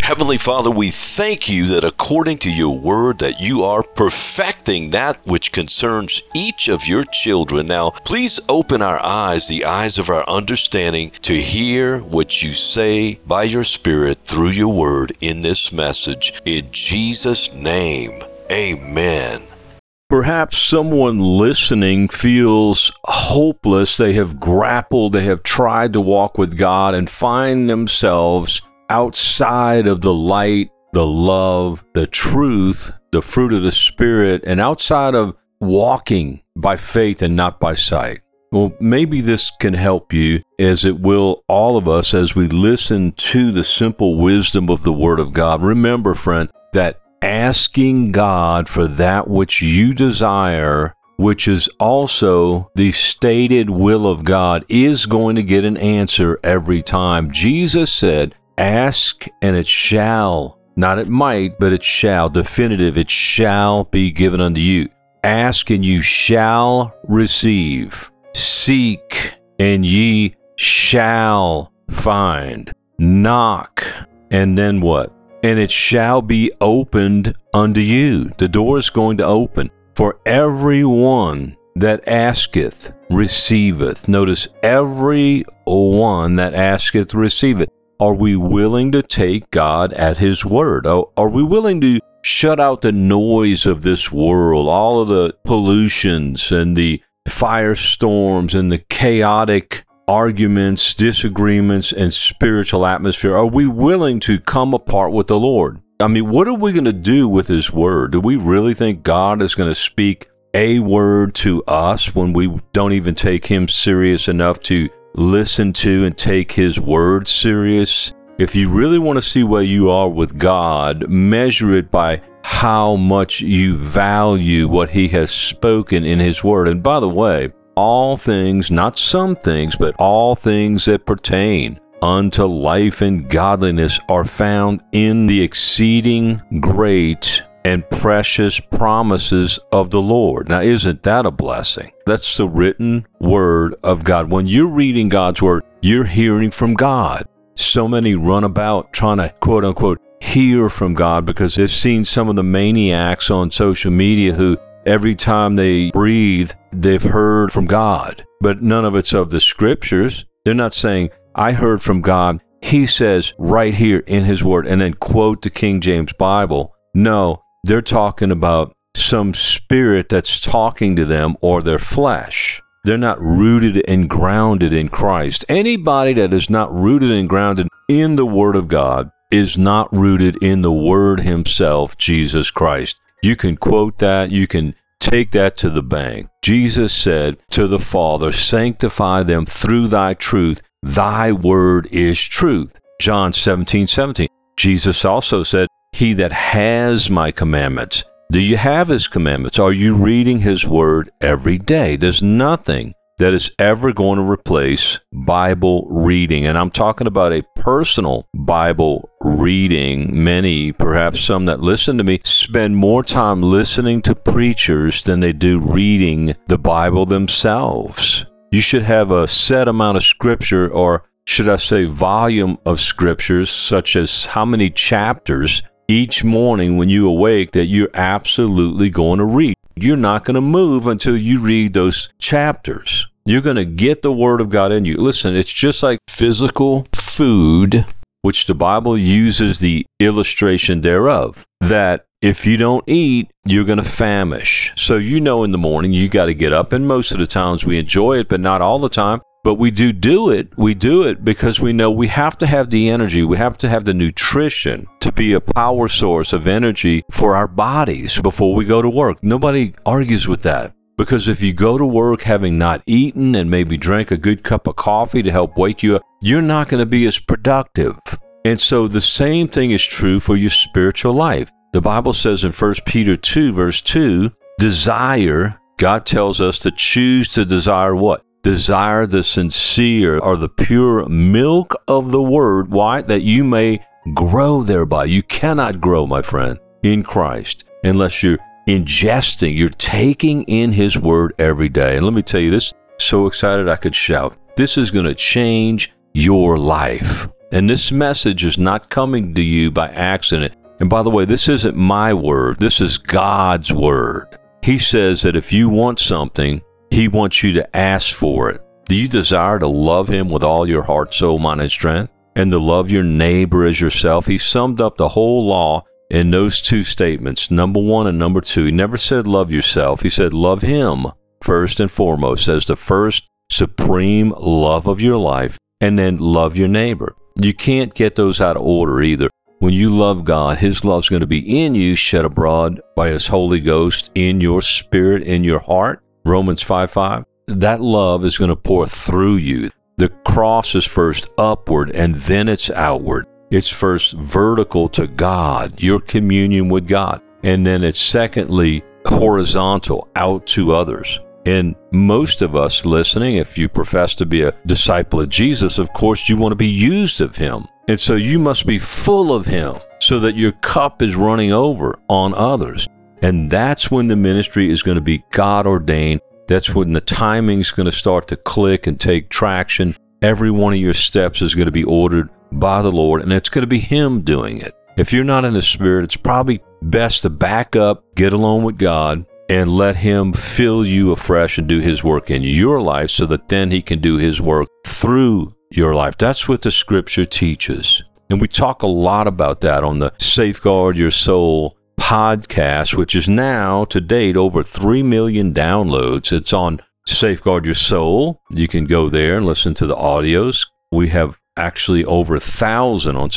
Heavenly Father, we thank you that according to your word that you are perfecting that which concerns each of your children. Now, please open our eyes, the eyes of our understanding, to hear what you say by your Spirit through your word in this message. In Jesus' name, amen. Perhaps someone listening feels hopeless. They have grappled, they have tried to walk with God and find themselves outside of the light, the love, the truth, the fruit of the Spirit, and outside of walking by faith and not by sight. Well, maybe this can help you, as it will all of us, as we listen to the simple wisdom of the Word of God. Remember, friend, that asking God for that which you desire, which is also the stated will of God, is going to get an answer every time. Jesus said, ask and it shall, not it might, but it shall, definitive, it shall be given unto you. Ask and you shall receive. Seek and ye shall find. Knock, and then what? And it shall be opened unto you. The door is going to open. For every one that asketh, receiveth. Notice, every one that asketh, receiveth. Are we willing to take God at His word? Are we willing to shut out the noise of this world, all of the pollutions and the firestorms and the chaotic arguments, disagreements, and spiritual atmosphere? Are we willing to come apart with the Lord? I mean, what are we going to do with His word? Do we really think God is going to speak a word to us when we don't even take Him serious enough to listen to and take His word serious? If you really want to see where you are with God, measure it by how much you value what He has spoken in His word. And by the way, all things, not some things, but all things that pertain unto life and godliness are found in the exceeding great and precious promises of the Lord. Now, isn't that a blessing? That's the written word of God. When you're reading God's word, you're hearing from God. So many run about trying to, quote unquote, hear from God because they've seen some of the maniacs on social media who every time they breathe, they've heard from God. But none of it's of the scriptures. They're not saying, I heard from God. He says right here in His word, and then quote the King James Bible. No, they're talking about some spirit that's talking to them or their flesh. They're not rooted and grounded in Christ. Anybody that is not rooted and grounded in the Word of God is not rooted in the Word Himself, Jesus Christ. You can quote that. You can take that to the bank. Jesus said to the Father, sanctify them through thy truth. Thy word is truth. John 17:17. Jesus also said, he that has my commandments. Do you have His commandments? Are you reading His word every day? There's nothing that is ever going to replace Bible reading. And I'm talking about a personal Bible reading. Many, perhaps some that listen to me, spend more time listening to preachers than they do reading the Bible themselves. You should have a set amount of scripture, or should I say volume of scriptures, such as how many chapters each morning when you awake that you're absolutely going to read. You're not going to move until you read those chapters. You're going to get the Word of God in you. Listen, it's just like physical food, which the Bible uses the illustration thereof, that if you don't eat, you're going to famish. So you know in the morning you got to get up, and most of the times we enjoy it, but not all the time. But we do it. We do it because we know we have to have the energy. We have to have the nutrition to be a power source of energy for our bodies before we go to work. Nobody argues with that. Because if you go to work having not eaten and maybe drank a good cup of coffee to help wake you up, you're not going to be as productive. And so the same thing is true for your spiritual life. The Bible says in 1 Peter 2, verse 2, desire, God tells us to choose to desire what? Desire the sincere or the pure milk of the word. Why? That you may grow thereby. You cannot grow, my friend, in Christ unless you're ingesting, you're taking in His word every day. And let me tell you this, so excited I could shout. This is going to change your life. And this message is not coming to you by accident. And by the way, this isn't my word. This is God's word. He says that if you want something, he wants you to ask for it. Do you desire to love him with all your heart, soul, mind, and strength? And to love your neighbor as yourself? He summed up the whole law in those two statements, number 1 and number 2. He never said love yourself. He said love him first and foremost as the first supreme love of your life, and then love your neighbor. You can't get those out of order either. When you love God, his love's going to be in you, shed abroad by his Holy Ghost in your spirit, in your heart. Romans 5:5. That love is going to pour through you. The cross is first upward and then it's outward. It's first vertical to God, your communion with God. And then it's secondly horizontal out to others. And most of us listening, if you profess to be a disciple of Jesus, of course you want to be used of him. And so you must be full of him so that your cup is running over on others. And that's when the ministry is going to be God ordained. That's when the timing's going to start to click and take traction. Every one of your steps is going to be ordered by the Lord, and it's going to be him doing it. If you're not in the Spirit, it's probably best to back up, get alone with God, and let him fill you afresh and do his work in your life so that then he can do his work through your life. That's what the scripture teaches. And we talk a lot about that on the Safeguard Your Soul podcast, which is now to date over 3 million downloads. It's on Safeguard Your Soul. You can go there and listen to the audios. We have actually over 1,000 on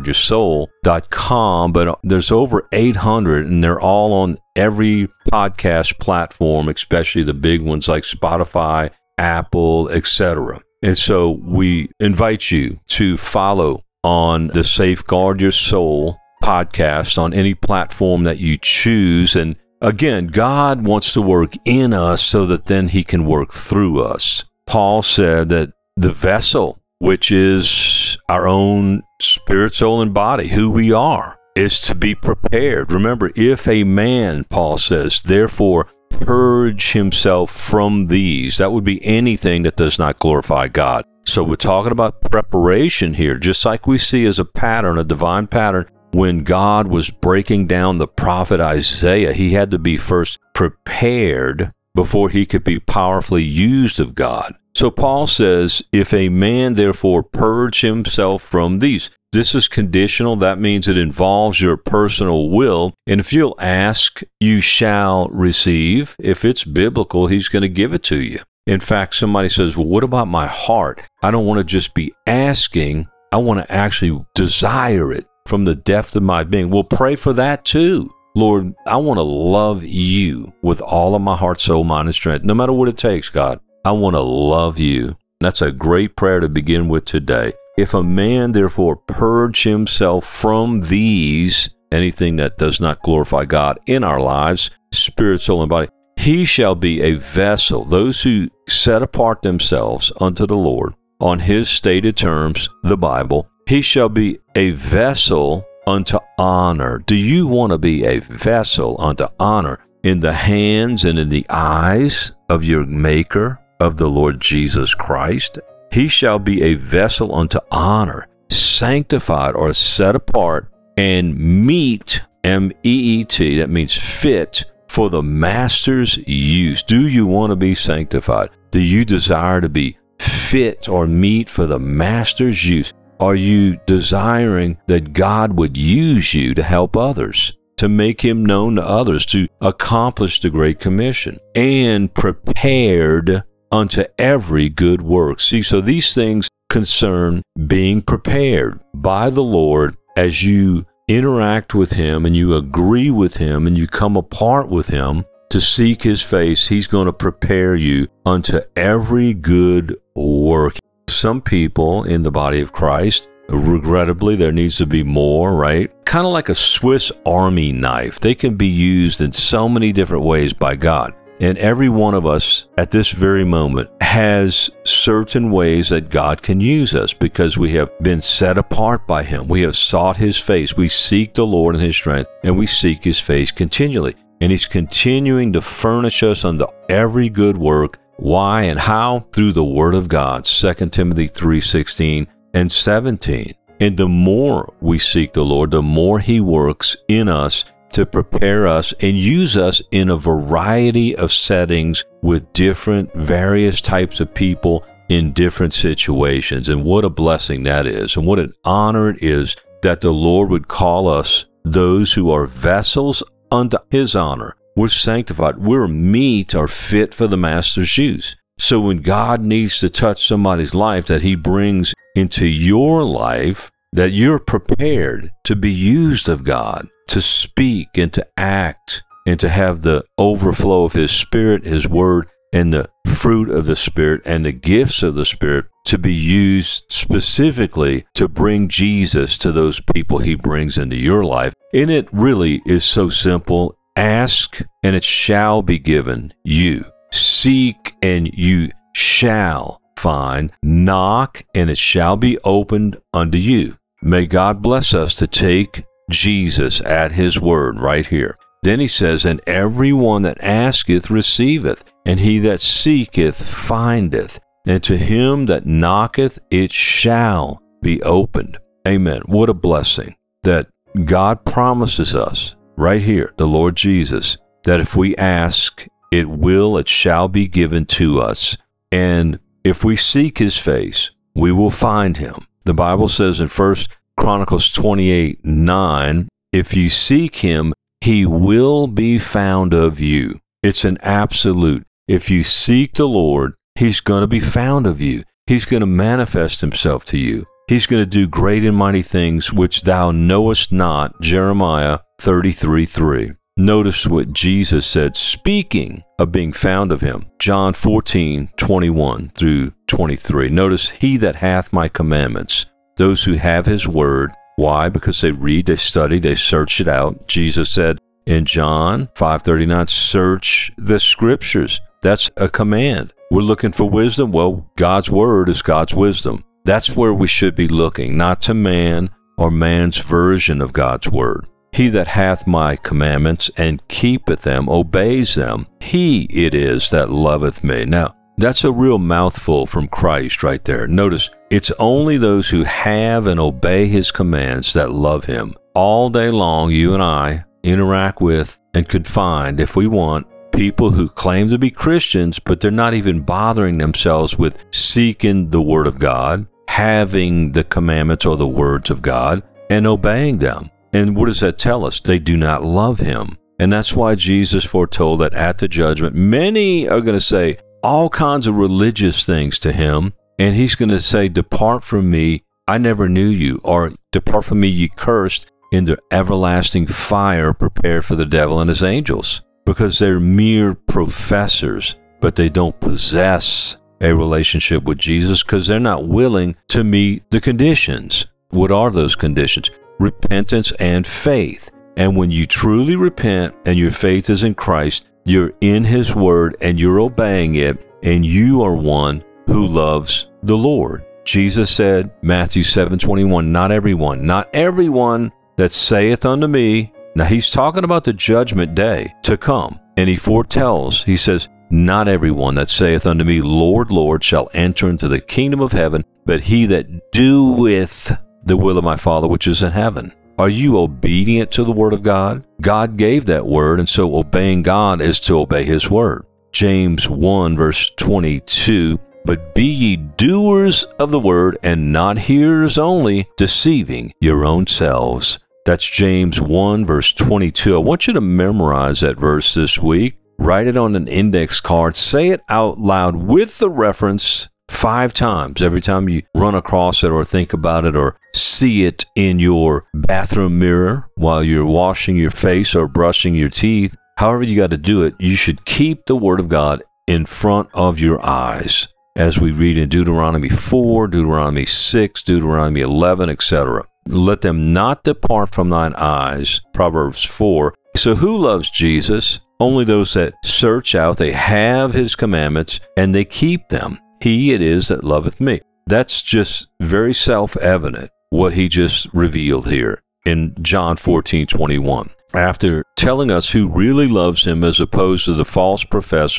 safeguardyoursoul.com, but there's over 800, and they're all on every podcast platform, especially the big ones like Spotify, Apple, etc. And so we invite you to follow on the Safeguard Your Soul podcast on any platform that you choose. And again, God wants to work in us so that then he can work through us. Paul said that the vessel, which is our own spirit, soul, and body, who we are, is to be prepared. Remember, if a man, Paul says, therefore purge himself from these, that would be anything that does not glorify God. So we're talking about preparation here, just like we see as a pattern, a divine pattern. When God was breaking down the prophet Isaiah, he had to be first prepared before he could be powerfully used of God. So Paul says, if a man therefore purge himself from these, this is conditional. That means it involves your personal will. And if you'll ask, you shall receive. If it's biblical, he's going to give it to you. In fact, somebody says, well, what about my heart? I don't want to just be asking. I want to actually desire it from the depth of my being. Well, pray for that too. Lord, I want to love you with all of my heart, soul, mind, and strength. No matter what it takes, God, I want to love you. That's a great prayer to begin with today. If a man therefore purge himself from these, anything that does not glorify God in our lives, spirit, soul, and body, he shall be a vessel. Those who set apart themselves unto the Lord on his stated terms, the Bible, he shall be a vessel unto honor. Do you want to be a vessel unto honor in the hands and in the eyes of your Maker, of the Lord Jesus Christ? He shall be a vessel unto honor, sanctified or set apart, and meet, M-E-E-T, that means fit, for the master's use. Do you want to be sanctified? Do you desire to be fit or meet for the master's use? Are you desiring that God would use you to help others, to make him known to others, to accomplish the Great Commission, and prepared unto every good work? See, so these things concern being prepared by the Lord as you interact with him and you agree with him and you come apart with him to seek his face. He's going to prepare you unto every good work. Some people in the body of Christ, regrettably, there needs to be more, right? Kind of like a Swiss Army knife. They can be used in so many different ways by God. And every one of us at this very moment has certain ways that God can use us because we have been set apart by him. We have sought his face. We seek the Lord in his strength, and we seek his face continually. And he's continuing to furnish us unto every good work. Why and how? Through the Word of God, 2 Timothy 3:16 and 17. And the more we seek the Lord, the more He works in us to prepare us and use us in a variety of settings with different, various types of people in different situations. And what a blessing that is. And what an honor it is that the Lord would call us those who are vessels unto His honor. We're sanctified. We're meet or fit for the Master's use. So when God needs to touch somebody's life that He brings into your life, that you're prepared to be used of God, to speak and to act and to have the overflow of His Spirit, His Word, and the fruit of the Spirit and the gifts of the Spirit to be used specifically to bring Jesus to those people He brings into your life. And it really is so simple. Ask, and it shall be given you. Seek, and you shall find. Knock, and it shall be opened unto you. May God bless us to take Jesus at His word right here. Then He says, and every one that asketh receiveth, and he that seeketh findeth, and to him that knocketh it shall be opened. Amen. What a blessing that God promises us right here, the Lord Jesus, that if we ask, it shall be given to us. And if we seek His face, we will find Him. The Bible says in 1 Chronicles 28:9, if you seek Him, He will be found of you. It's an absolute. If you seek the Lord, He's going to be found of you. He's going to manifest Himself to you. He's going to do great and mighty things which thou knowest not. Jeremiah 33:3. Notice what Jesus said, speaking of being found of Him. John 14:21 through 23. Notice, he that hath my commandments, those who have His word. Why? Because they read, they study, they search it out. Jesus said in John 5:39, search the scriptures. That's a command. We're looking for wisdom. Well, God's word is God's wisdom. That's where we should be looking, not to man or man's version of God's word. He that hath my commandments and keepeth them, obeys them, he it is that loveth me. Now, that's a real mouthful from Christ right there. Notice, it's only those who have and obey His commands that love Him. All day long, you and I interact with and could find, if we want, people who claim to be Christians, but they're not even bothering themselves with seeking the Word of God, having the commandments or the words of God, and obeying them. And what does that tell us? They do not love Him. And that's why Jesus foretold that at the judgment, many are going to say all kinds of religious things to Him, and He's going to say, depart from me, I never knew you, or depart from me, ye cursed, into everlasting fire prepared for the devil and his angels. Because they're mere professors, but they don't possess a relationship with Jesus because they're not willing to meet the conditions. What are those conditions? Repentance and faith. And when you truly repent and your faith is in Christ, you're in His word and you're obeying it, and you are one who loves the Lord. Jesus said, Matthew 7:21, not everyone that saith unto me. Now He's talking about the judgment day to come. And He foretells, He says, not everyone that saith unto me, Lord, Lord, shall enter into the kingdom of heaven, but he that doeth the will of my Father which is in heaven. Are you obedient to the word of God? God gave that word, and so obeying God is to obey His word. James 1 verse 22, but be ye doers of the word, and not hearers only, deceiving your own selves. That's James 1 verse 22. I want you to memorize that verse this week. Write it on an index card. Say it out loud with the reference 5 times every time you run across it or think about it or see it in your bathroom mirror while you're washing your face or brushing your teeth. However you got to do it, you should keep the Word of God in front of your eyes as we read in Deuteronomy 4, Deuteronomy 6, Deuteronomy 11, etc. Let them not depart from thine eyes, Proverbs 4. So who loves Jesus? Only those that search out, they have His commandments, and they keep them. He it is that loveth me. That's just very self-evident, what He just revealed here in John 14:21. After telling us who really loves Him as opposed to the false professors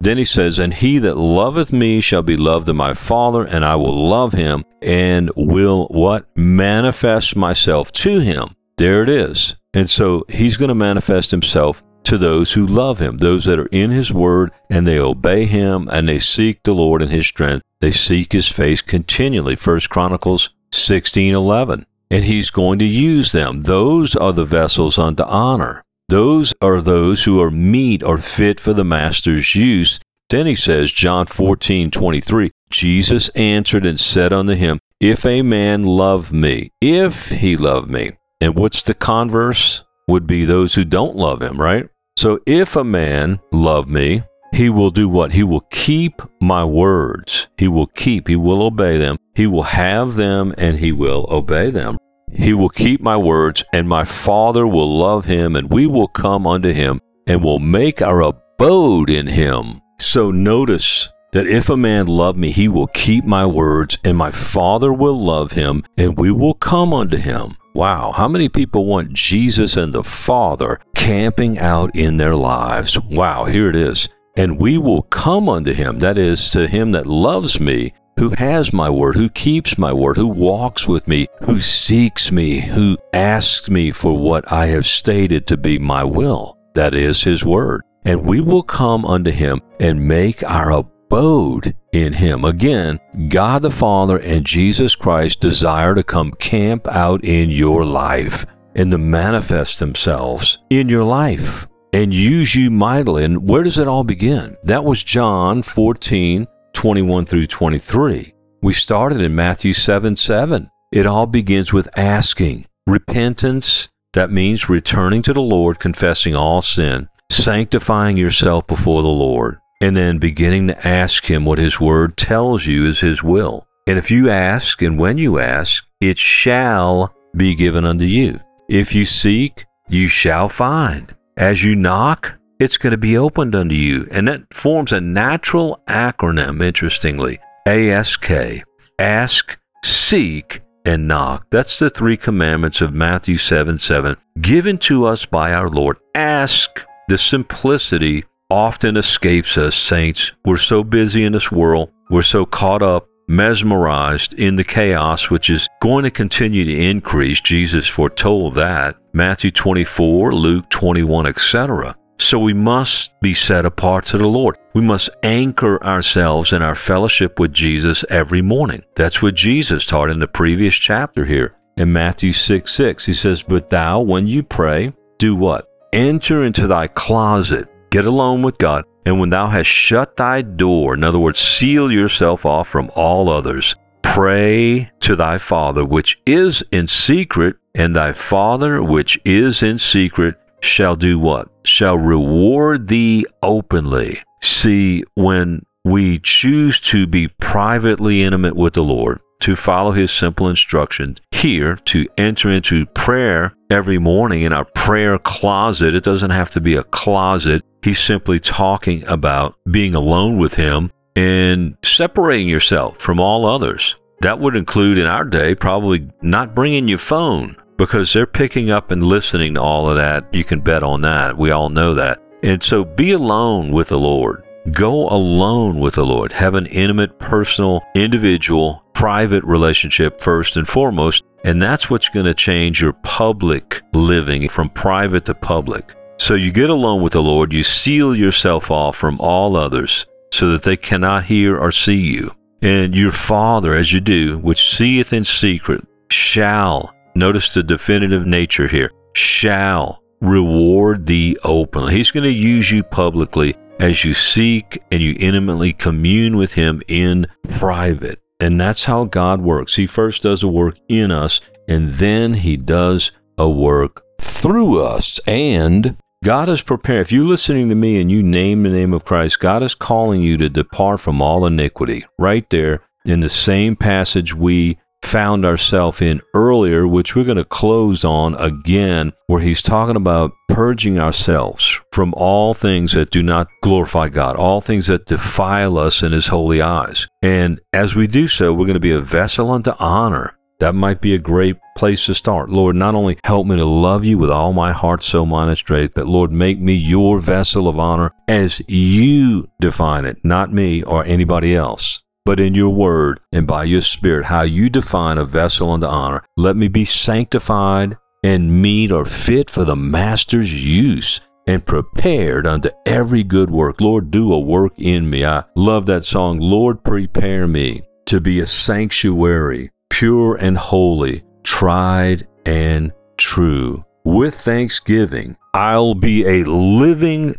Then he says, and he that loveth me shall be loved of my Father, and I will love him, and will what? Manifest myself to him. There it is. And so he's going to manifest himself to those who love him, those that are in his word, and they obey him, and they seek the Lord in his strength. They seek his face continually. 1 Chronicles 16:11. And he's going to use them. Those are the vessels unto honor. Those are those who are meet or fit for the master's use. Then he says, John 14:23, Jesus answered and said unto him, if a man love me, if he love me. And what's the converse? Would be those who don't love him, right? So if a man love me, he will do what? He will keep my words. He will obey them. He will have them, and he will obey them. He will keep my words, and my Father will love him, and we will come unto him, and will make our abode in him. So notice that if a man love me, he will keep my words, and my Father will love him, and we will come unto him. Wow, how many people want Jesus and the Father camping out in their lives? Wow, here it is. And we will come unto him, that is, to him that loves me, who has my word, who keeps my word, who walks with me, who seeks me, who asks me for what I have stated to be my will. That is his word. And we will come unto him and make our abode in him. Again, God the Father and Jesus Christ desire to come camp out in your life and to manifest themselves in your life and use you mightily. And where does it all begin? That was John 14:21 through 23. We started in Matthew 7:7. It all begins with asking. Repentance, that means returning to the Lord, confessing all sin, sanctifying yourself before the Lord, and then beginning to ask him what his word tells you is his will. And if you ask, and when you ask, it shall be given unto you. If you seek, you shall find. As you knock, it's going to be opened unto you. And that forms a natural acronym, interestingly. ASK. Ask, seek, and knock. That's the 3 commandments of Matthew 7:7, given to us by our Lord. Ask. The simplicity often escapes us, saints. We're so busy in this world. We're so caught up, mesmerized in the chaos, which is going to continue to increase. Jesus foretold that. Matthew 24, Luke 21, etc. So we must be set apart to the Lord. We must anchor ourselves in our fellowship with Jesus every morning. That's what Jesus taught in the previous chapter here. In Matthew 6:6, he says, but thou, when you pray, do what? Enter into thy closet, get alone with God, and when thou hast shut thy door, in other words, seal yourself off from all others, pray to thy Father which is in secret, and thy Father which is in secret shall do what? Shall reward thee openly. See, when we choose to be privately intimate with the Lord, to follow his simple instructions here, to enter into prayer every morning in our prayer closet. It doesn't have to be a closet. He's simply talking about being alone with him and separating yourself from all others. That would include in our day probably not bringing your phone, because they're picking up and listening to all of that. You can bet on that. We all know that. And so be alone with the Lord. Go alone with the Lord. Have an intimate, personal, individual, private relationship first and foremost. And that's what's going to change your public living from private to public. So you get alone with the Lord. You seal yourself off from all others so that they cannot hear or see you. And your Father, as you do, which seeth in secret, shall, notice the definitive nature here, shall reward thee openly. He's going to use you publicly as you seek and you intimately commune with him in private. And that's how God works. He first does a work in us, and then he does a work through us. And God is prepared. If you're listening to me and you name the name of Christ, God is calling you to depart from all iniquity. Right there in the same passage we found ourselves in earlier, which we're going to close on again, where he's talking about purging ourselves from all things that do not glorify God, all things that defile us in his holy eyes. And as we do so, we're going to be a vessel unto honor That might be a great place to start. Lord, not only help me to love you with all my heart, soul, mind, and strength, but Lord, make me your vessel of honor as you define it, not me or anybody else, but in your word and by your Spirit, how you define a vessel unto honor. Let me be sanctified and meet or fit for the Master's use and prepared unto every good work. Lord, do a work in me. I love that song, Lord, prepare me to be a sanctuary, pure and holy, tried and true. With thanksgiving, I'll be a living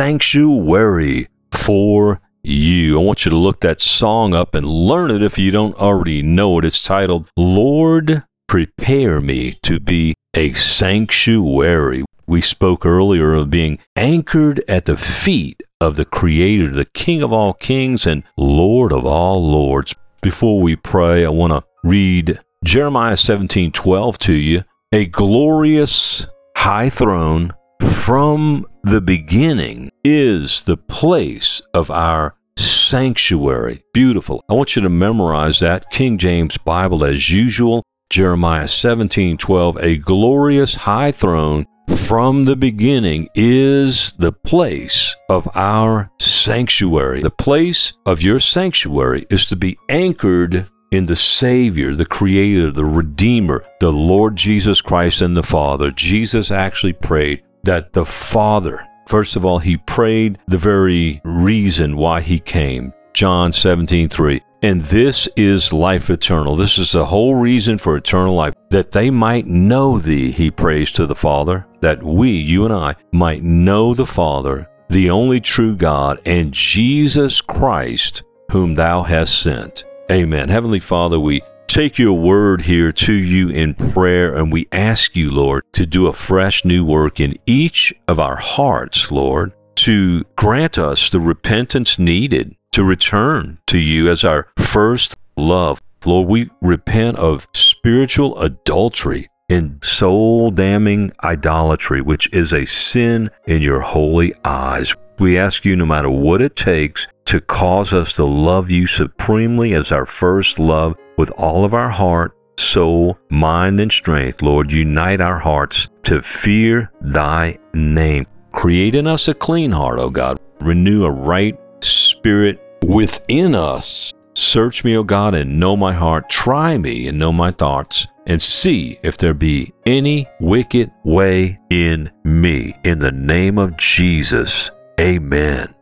sanctuary for you. I want you to look that song up and learn it if you don't already know it. It's titled, Lord, prepare me to be a sanctuary. We spoke earlier of being anchored at the feet of the Creator, the King of all kings and Lord of all lords. Before we pray, I want to read Jeremiah 17:12 to you. A glorious high throne from the beginning is the place of our sanctuary. Beautiful. I want you to memorize that. King James Bible as usual. Jeremiah 17:12. A glorious high throne from the beginning is the place of our sanctuary. The place of your sanctuary is to be anchored in the Savior, the Creator, the Redeemer, the Lord Jesus Christ and the Father. Jesus actually prayed that the Father, first of all, he prayed the very reason why he came. John 17:3. And this is life eternal. This is the whole reason for eternal life, that they might know thee, he prays to the Father, that we, you and I, might know the Father, the only true God, and Jesus Christ, whom thou hast sent. Amen. Heavenly Father, we take your word here to you in prayer, and we ask you, Lord, to do a fresh new work in each of our hearts, Lord, to grant us the repentance needed to return to you as our first love. Lord, we repent of spiritual adultery and soul-damning idolatry, which is a sin in your holy eyes. We ask you, no matter what it takes, to cause us to love you supremely as our first love with all of our heart, soul, mind, and strength. Lord, unite our hearts to fear thy name. Create in us a clean heart, O God. Renew a right spirit within us. Search me, O God, and know my heart. Try me and know my thoughts, and see if there be any wicked way in me. In the name of Jesus, amen.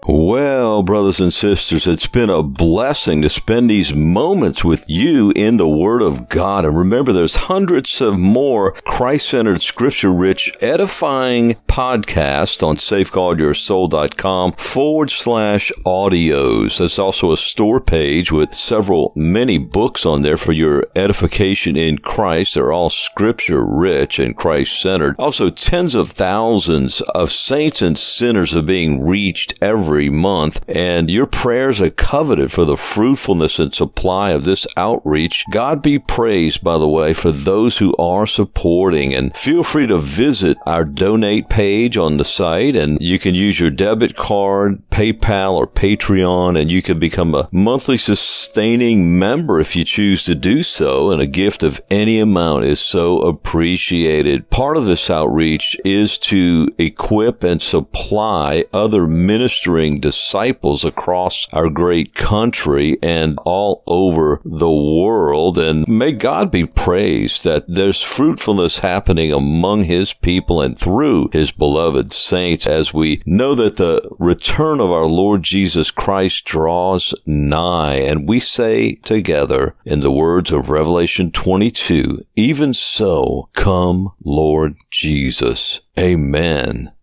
Well, brothers and sisters, it's been a blessing to spend these moments with you in the Word of God. And remember, there's hundreds of more Christ-centered, scripture-rich, edifying podcasts on safeguardyoursoul.com/audios. There's also a store page with many books on there for your edification in Christ. They're all scripture-rich and Christ-centered. Also, tens of thousands of saints and sinners are being reached every month, and your prayers are coveted for the fruitfulness and supply of this outreach. God be praised, by the way, for those who are supporting, and feel free to visit our donate page on the site, and you can use your debit card, PayPal, or Patreon, and you can become a monthly sustaining member if you choose to do so, and a gift of any amount is so appreciated. Part of this outreach is to equip and supply other ministering disciples across our great country and all over the world. And may God be praised that there's fruitfulness happening among his people and through his beloved saints, as we know that the return of our Lord Jesus Christ draws nigh. And we say together, in the words of Revelation 22, even so, come, Lord Jesus. Amen